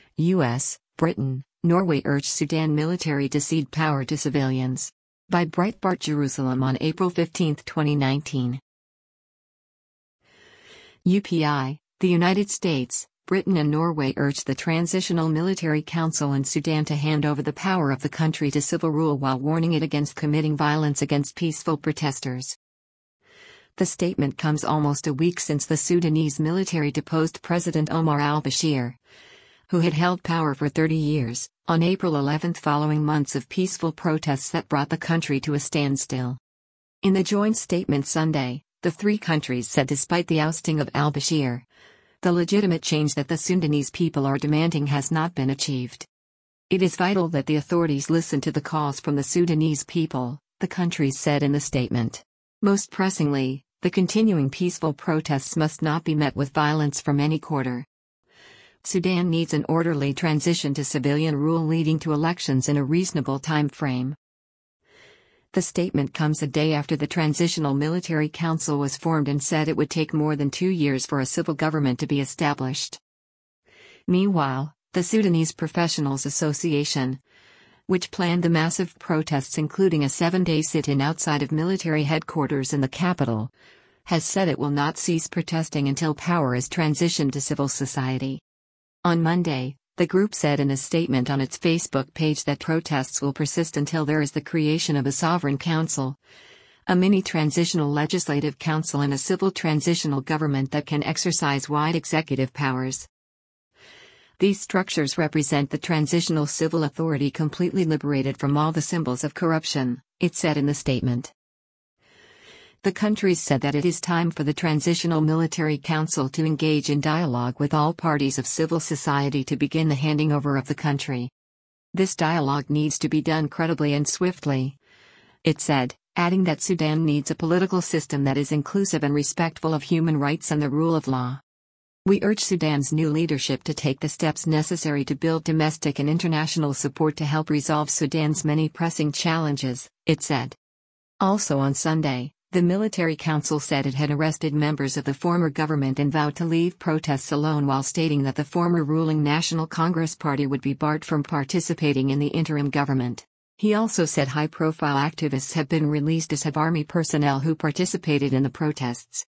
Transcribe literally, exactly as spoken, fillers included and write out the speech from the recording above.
U S, Britain, Norway urged Sudan military to cede power to civilians. By Breitbart Jerusalem on April fifteenth, twenty nineteen. U P I, the United States, Britain and Norway urged the Transitional Military Council in Sudan to hand over the power of the country to civil rule while warning it against committing violence against peaceful protesters. The statement comes almost a week since the Sudanese military deposed President Omar al-Bashir, who had held power for thirty years, on April eleventh following months of peaceful protests that brought the country to a standstill. In the joint statement Sunday, the three countries said despite the ousting of al-Bashir, the legitimate change that the Sudanese people are demanding has not been achieved. It is vital that the authorities listen to the calls from the Sudanese people, the countries said in the statement. Most pressingly, the continuing peaceful protests must not be met with violence from any quarter. Sudan needs an orderly transition to civilian rule leading to elections in a reasonable time frame. The statement comes a day after the Transitional Military Council was formed and said it would take more than two years for a civil government to be established. Meanwhile, the Sudanese Professionals Association, which planned the massive protests including a seven-day sit-in outside of military headquarters in the capital, has said it will not cease protesting until power is transitioned to civil society. On Monday, the group said in a statement on its Facebook page that protests will persist until there is the creation of a sovereign council, a mini-transitional legislative council and a civil transitional government that can exercise wide executive powers. These structures represent the transitional civil authority completely liberated from all the symbols of corruption, it said in the statement. The countries said that it is time for the Transitional Military Council to engage in dialogue with all parties of civil society to begin the handing over of the country. This dialogue needs to be done credibly and swiftly, it said, adding that Sudan needs a political system that is inclusive and respectful of human rights and the rule of law. We urge Sudan's new leadership to take the steps necessary to build domestic and international support to help resolve Sudan's many pressing challenges, it said. Also on Sunday, the military council said it had arrested members of the former government and vowed to leave protests alone while stating that the former ruling National Congress Party would be barred from participating in the interim government. He also said high-profile activists have been released as have army personnel who participated in the protests.